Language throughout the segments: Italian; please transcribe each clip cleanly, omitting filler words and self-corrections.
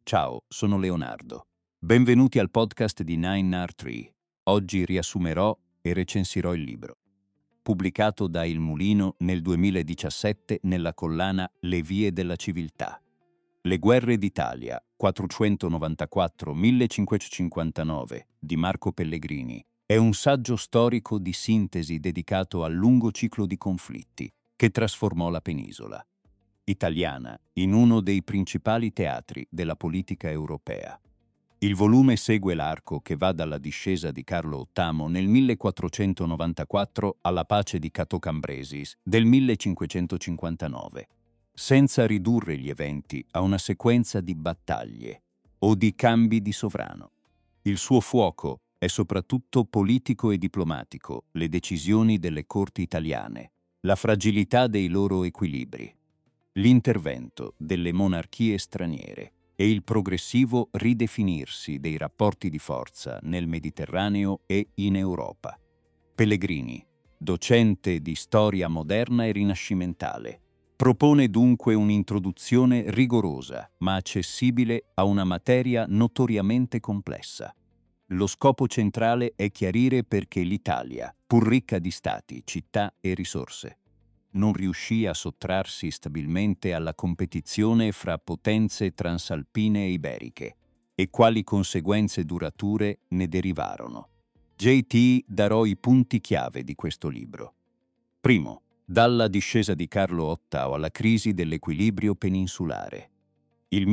Ciao, sono Leonardo. Benvenuti al podcast di 9R3. Oggi riassumerò e recensirò il libro. Pubblicato da Il Mulino nel 2017 nella collana Le vie della civiltà. Le guerre d'Italia, 494-1559, di Marco Pellegrini, è un saggio storico di sintesi dedicato al lungo ciclo di conflitti che trasformò la penisola italiana in uno dei principali teatri della politica europea. Il volume segue l'arco che va dalla discesa di Carlo VIII nel 1494 alla pace di Cato Cambresis del 1559, senza ridurre gli eventi a una sequenza di battaglie o di cambi di sovrano. Il suo fuoco è soprattutto politico e diplomatico, le decisioni delle corti italiane, la fragilità dei loro equilibri, l'intervento delle monarchie straniere e il progressivo ridefinirsi dei rapporti di forza nel Mediterraneo e in Europa. Pellegrini, docente di storia moderna e rinascimentale, propone dunque un'introduzione rigorosa ma accessibile a una materia notoriamente complessa. Lo scopo centrale è chiarire perché l'Italia, pur ricca di stati, città e risorse, non riuscì a sottrarsi stabilmente alla competizione fra potenze transalpine e iberiche e quali conseguenze durature ne derivarono. JT darò i punti chiave di questo libro. Primo, dalla discesa di Carlo VIII alla crisi dell'equilibrio peninsulare. Il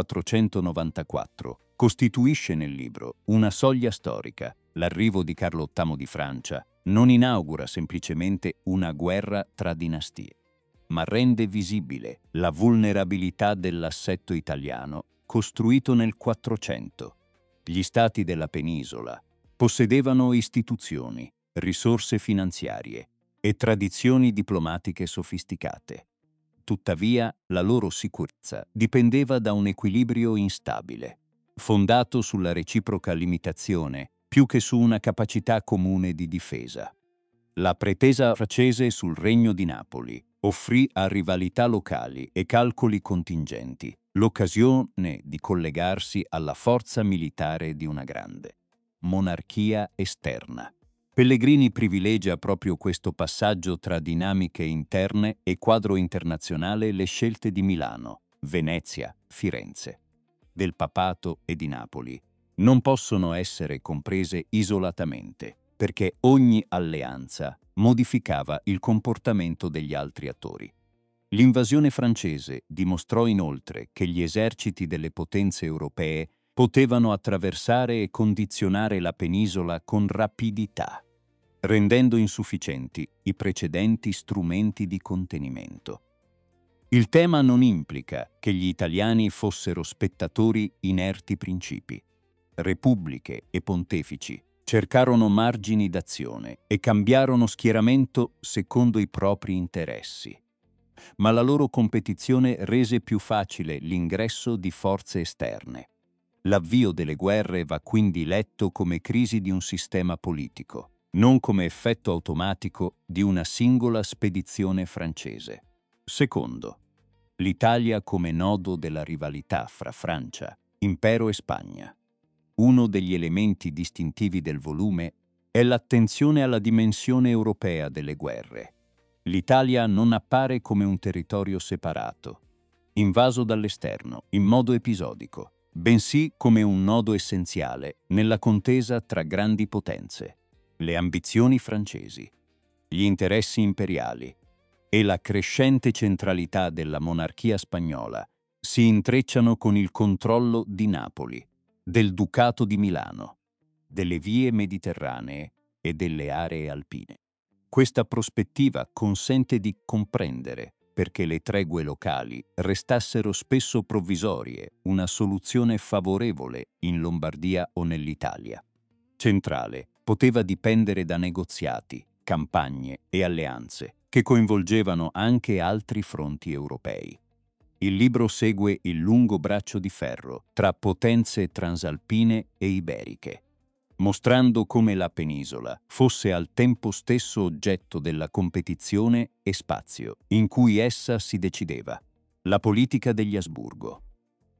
1494 costituisce nel libro una soglia storica. L'arrivo di Carlo VIII di Francia non inaugura semplicemente una guerra tra dinastie, ma rende visibile la vulnerabilità dell'assetto italiano costruito nel 400. Gli stati della penisola possedevano istituzioni, risorse finanziarie e tradizioni diplomatiche sofisticate. Tuttavia, la loro sicurezza dipendeva da un equilibrio instabile, fondato sulla reciproca limitazione più che su una capacità comune di difesa. La pretesa francese sul Regno di Napoli offrì a rivalità locali e calcoli contingenti l'occasione di collegarsi alla forza militare di una grande monarchia esterna. Pellegrini privilegia proprio questo passaggio tra dinamiche interne e quadro internazionale le scelte di Milano, Venezia, Firenze, del Papato e di Napoli. Non possono essere comprese isolatamente, perché ogni alleanza modificava il comportamento degli altri attori. L'invasione francese dimostrò inoltre che gli eserciti delle potenze europee potevano attraversare e condizionare la penisola con rapidità, rendendo insufficienti i precedenti strumenti di contenimento. Il tema non implica che gli italiani fossero spettatori inerti principi. Repubbliche e pontefici cercarono margini d'azione e cambiarono schieramento secondo i propri interessi. Ma la loro competizione rese più facile l'ingresso di forze esterne. L'avvio delle guerre va quindi letto come crisi di un sistema politico, non come effetto automatico di una singola spedizione francese. Secondo, l'Italia come nodo della rivalità fra Francia, Impero e Spagna. Uno degli elementi distintivi del volume è l'attenzione alla dimensione europea delle guerre. L'Italia non appare come un territorio separato, invaso dall'esterno, in modo episodico, bensì come un nodo essenziale nella contesa tra grandi potenze, le ambizioni francesi, gli interessi imperiali e la crescente centralità della monarchia spagnola si intrecciano con il controllo di Napoli, del Ducato di Milano, delle vie mediterranee e delle aree alpine. Questa prospettiva consente di comprendere perché le tregue locali restassero spesso provvisorie, una soluzione favorevole in Lombardia o nell'Italia. Centrale poteva dipendere da negoziati, campagne e alleanze che coinvolgevano anche altri fronti europei. Il libro segue il lungo braccio di ferro tra potenze transalpine e iberiche, mostrando come la penisola fosse al tempo stesso oggetto della competizione e spazio in cui essa si decideva, la politica degli Asburgo.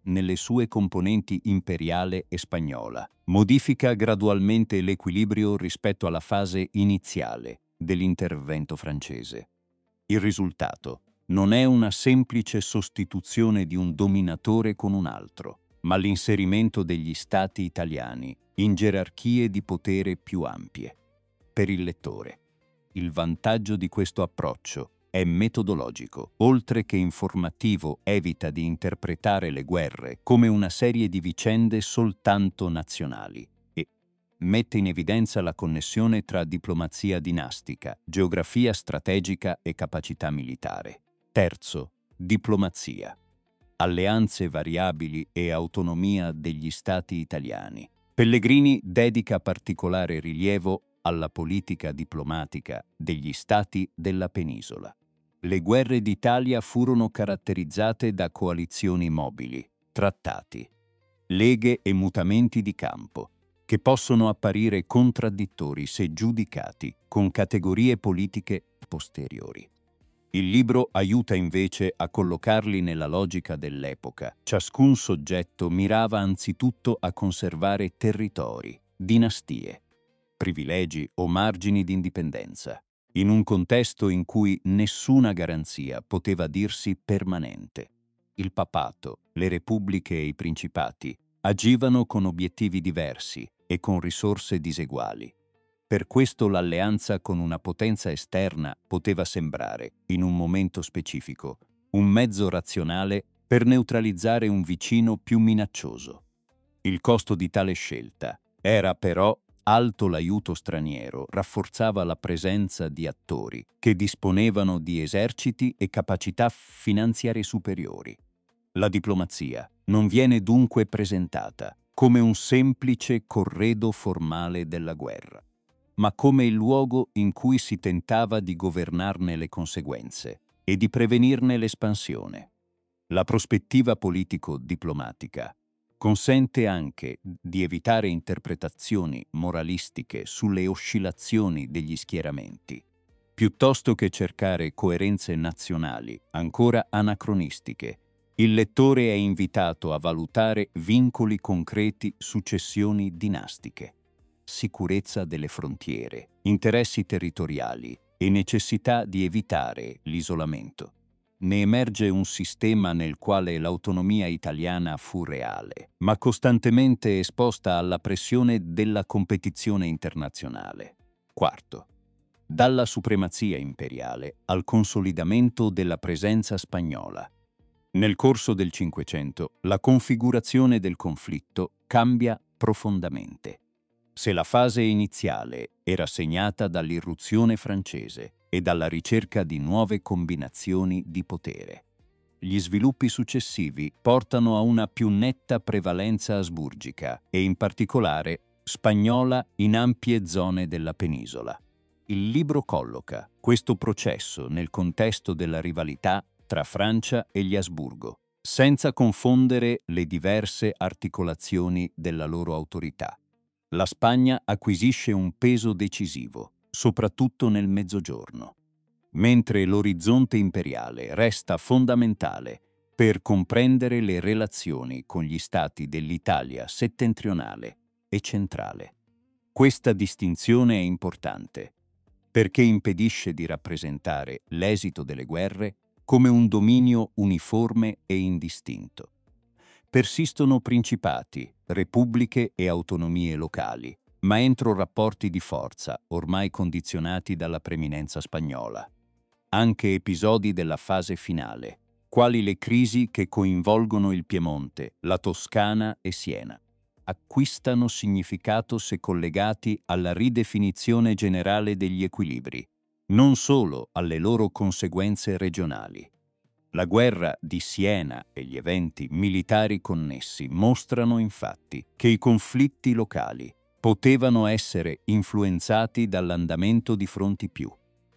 nelle sue componenti imperiale e spagnola, modifica gradualmente l'equilibrio rispetto alla fase iniziale dell'intervento francese. Il risultato non è una semplice sostituzione di un dominatore con un altro, ma l'inserimento degli stati italiani in gerarchie di potere più ampie. Per il lettore, il vantaggio di questo approccio è metodologico, oltre che informativo, evita di interpretare le guerre come una serie di vicende soltanto nazionali e mette in evidenza la connessione tra diplomazia dinastica, geografia strategica e capacità militare. Terzo, diplomazia. Alleanze variabili e autonomia degli stati italiani. Pellegrini dedica particolare rilievo alla politica diplomatica degli stati della penisola. Le guerre d'Italia furono caratterizzate da coalizioni mobili, trattati, leghe e mutamenti di campo, che possono apparire contraddittori se giudicati con categorie politiche posteriori. Il libro aiuta invece a collocarli nella logica dell'epoca. Ciascun soggetto mirava anzitutto a conservare territori, dinastie, privilegi o margini di indipendenza, in un contesto in cui nessuna garanzia poteva dirsi permanente. Il papato, le repubbliche e i principati agivano con obiettivi diversi e con risorse diseguali. Per questo l'alleanza con una potenza esterna poteva sembrare, in un momento specifico, un mezzo razionale per neutralizzare un vicino più minaccioso. Il costo di tale scelta era però alto. L'aiuto straniero rafforzava la presenza di attori che disponevano di eserciti e capacità finanziarie superiori. La diplomazia non viene dunque presentata come un semplice corredo formale della guerra, ma come il luogo in cui si tentava di governarne le conseguenze e di prevenirne l'espansione. La prospettiva politico-diplomatica consente anche di evitare interpretazioni moralistiche sulle oscillazioni degli schieramenti, piuttosto che cercare coerenze nazionali ancora anacronistiche. Il lettore è invitato a valutare vincoli concreti, successioni dinastiche, sicurezza delle frontiere, interessi territoriali e necessità di evitare l'isolamento. Ne emerge un sistema nel quale l'autonomia italiana fu reale, ma costantemente esposta alla pressione della competizione internazionale. Quarto, dalla supremazia imperiale al consolidamento della presenza spagnola. Nel corso del Cinquecento, la configurazione del conflitto cambia profondamente. Se la fase iniziale era segnata dall'irruzione francese e dalla ricerca di nuove combinazioni di potere, gli sviluppi successivi portano a una più netta prevalenza asburgica e in particolare spagnola in ampie zone della penisola. Il libro colloca questo processo nel contesto della rivalità tra Francia e gli Asburgo, senza confondere le diverse articolazioni della loro autorità. La Spagna acquisisce un peso decisivo, soprattutto nel Mezzogiorno, mentre l'orizzonte imperiale resta fondamentale per comprendere le relazioni con gli stati dell'Italia settentrionale e centrale. Questa distinzione è importante perché impedisce di rappresentare l'esito delle guerre come un dominio uniforme e indistinto. Persistono principati, repubbliche e autonomie locali, ma entro rapporti di forza ormai condizionati dalla preminenza spagnola. Anche episodi della fase finale, quali le crisi che coinvolgono il Piemonte, la Toscana e Siena, acquistano significato se collegati alla ridefinizione generale degli equilibri, non solo alle loro conseguenze regionali. La guerra di Siena e gli eventi militari connessi mostrano infatti che i conflitti locali potevano essere influenzati dall'andamento di fronti più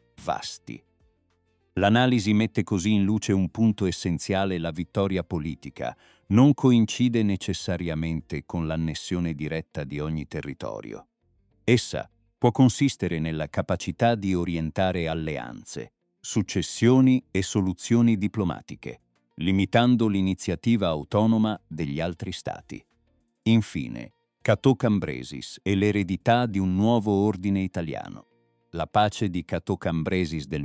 vasti. L'analisi mette così in luce un punto essenziale: la vittoria politica non coincide necessariamente con l'annessione diretta di ogni territorio. Essa può consistere nella capacità di orientare alleanze, successioni e soluzioni diplomatiche, limitando l'iniziativa autonoma degli altri stati. Infine, Cato Cambresis e l'eredità di un nuovo ordine italiano. La pace di Cato Cambresis del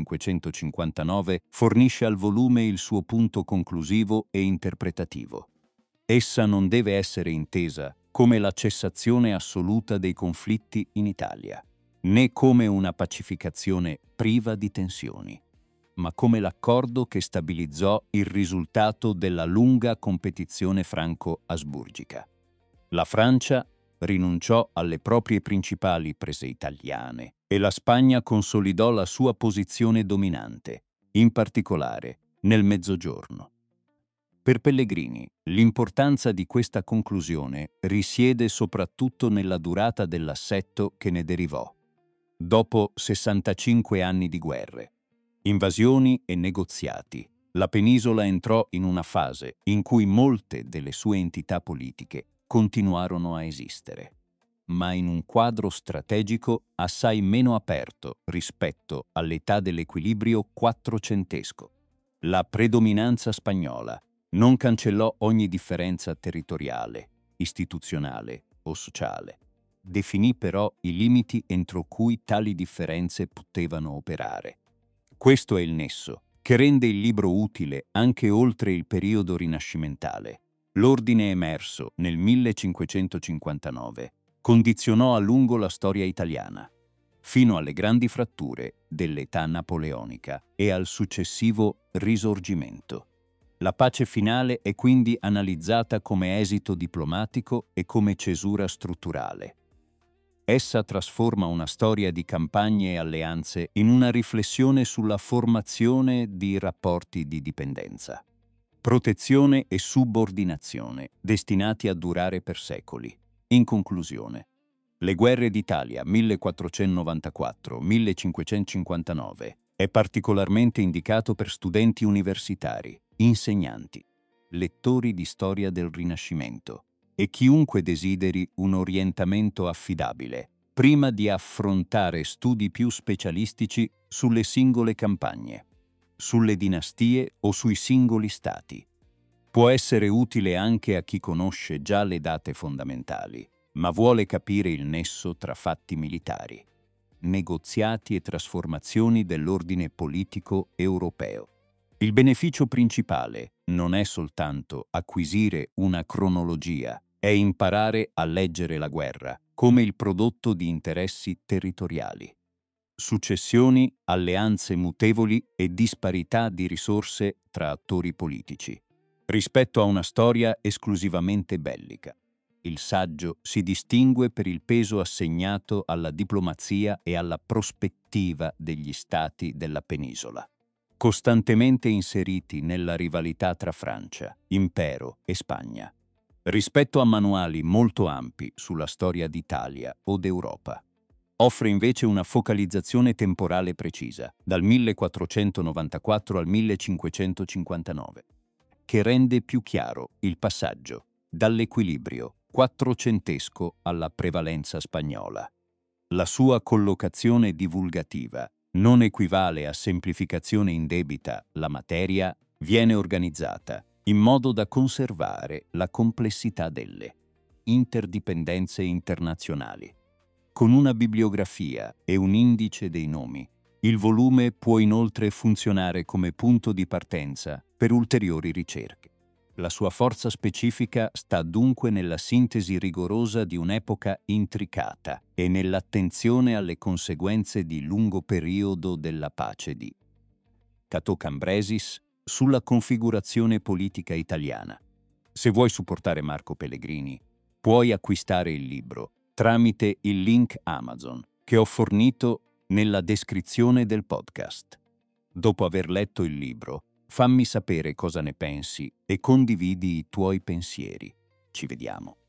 1559 fornisce al volume il suo punto conclusivo e interpretativo. Essa non deve essere intesa come la cessazione assoluta dei conflitti in Italia, né come una pacificazione priva di tensioni, ma come l'accordo che stabilizzò il risultato della lunga competizione franco-asburgica. La Francia rinunciò alle proprie principali prese italiane e la Spagna consolidò la sua posizione dominante, in particolare nel Mezzogiorno. Per Pellegrini, l'importanza di questa conclusione risiede soprattutto nella durata dell'assetto che ne derivò. Dopo 65 anni di guerre, invasioni e negoziati, la penisola entrò in una fase in cui molte delle sue entità politiche continuarono a esistere, ma in un quadro strategico assai meno aperto rispetto all'età dell'equilibrio quattrocentesco. La predominanza spagnola non cancellò ogni differenza territoriale, istituzionale o sociale. Definì però i limiti entro cui tali differenze potevano operare. Questo è il nesso che rende il libro utile anche oltre il periodo rinascimentale. L'ordine emerso nel 1559 condizionò a lungo la storia italiana, fino alle grandi fratture dell'età napoleonica e al successivo Risorgimento. La pace finale è quindi analizzata come esito diplomatico e come cesura strutturale. Essa trasforma una storia di campagne e alleanze in una riflessione sulla formazione di rapporti di dipendenza, protezione e subordinazione destinati a durare per secoli. In conclusione, le guerre d'Italia 1494-1559 è particolarmente indicato per studenti universitari, insegnanti, lettori di storia del Rinascimento e chiunque desideri un orientamento affidabile prima di affrontare studi più specialistici sulle singole campagne, sulle dinastie o sui singoli stati. Può essere utile anche a chi conosce già le date fondamentali, ma vuole capire il nesso tra fatti militari, negoziati e trasformazioni dell'ordine politico europeo. Il beneficio principale non è soltanto acquisire una cronologia, è imparare a leggere la guerra come il prodotto di interessi territoriali, successioni, alleanze mutevoli e disparità di risorse tra attori politici, rispetto a una storia esclusivamente bellica. Il saggio si distingue per il peso assegnato alla diplomazia e alla prospettiva degli stati della penisola, costantemente inseriti nella rivalità tra Francia, Impero e Spagna, rispetto a manuali molto ampi sulla storia d'Italia o d'Europa. Offre invece una focalizzazione temporale precisa, dal 1494 al 1559, che rende più chiaro il passaggio dall'equilibrio quattrocentesco alla prevalenza spagnola. La sua collocazione divulgativa non equivale a semplificazione indebita, la materia viene organizzata in modo da conservare la complessità delle interdipendenze internazionali. Con una bibliografia e un indice dei nomi, il volume può inoltre funzionare come punto di partenza per ulteriori ricerche. La sua forza specifica sta dunque nella sintesi rigorosa di un'epoca intricata e nell'attenzione alle conseguenze di lungo periodo della pace di Cato Cambresis sulla configurazione politica italiana. Se vuoi supportare Marco Pellegrini, puoi acquistare il libro tramite il link Amazon che ho fornito nella descrizione del podcast. Dopo aver letto il libro, fammi sapere cosa ne pensi e condividi i tuoi pensieri. Ci vediamo.